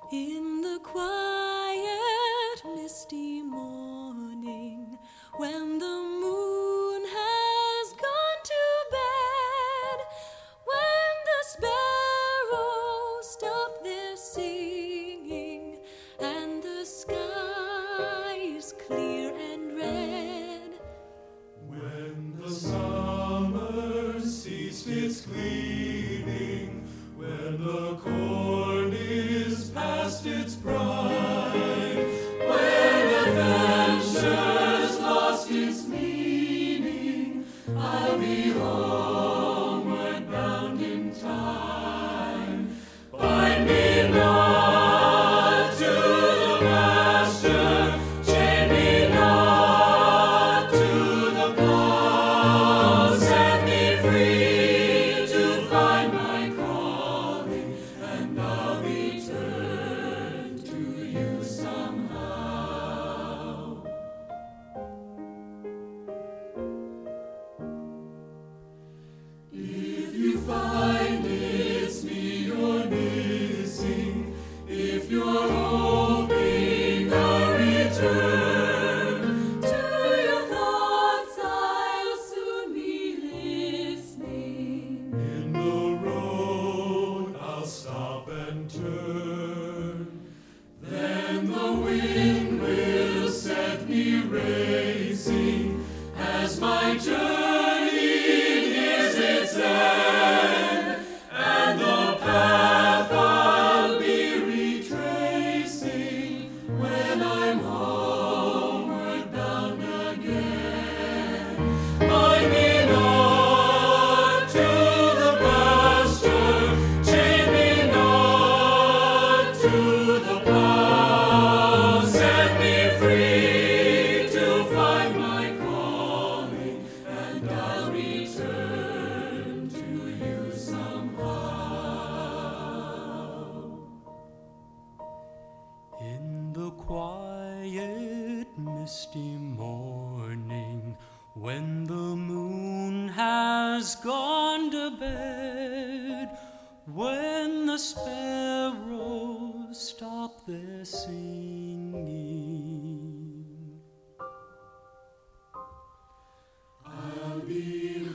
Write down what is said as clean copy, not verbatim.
In the quiet, misty morning, when the moon has gone to bed, when the sparrows stop their singing, and the sky is clear and red, when the summer ceased its gleaning, when the corn is past its prime, when adventure's lost its meaning, I'll be homeward bound in time. Bind me not to the pasture, chain me not to the plough, set me free to find my calling, and I'll return to you somehow. If you find it's me you're missing, if you're hoping a return, to your thoughts I'll soon be listening. in the road I'll stop and turn. Then the wind will set me racing as my journey nears its end, and the path I'll be retracing when I'm homeward bound again. Bind me not to the pasture, chain me not to the plough, set me free to find my calling, and I'll return to you somehow. In the quiet, misty morning, when the moon has gone to bed, when the sparrows stop their singing, I'll be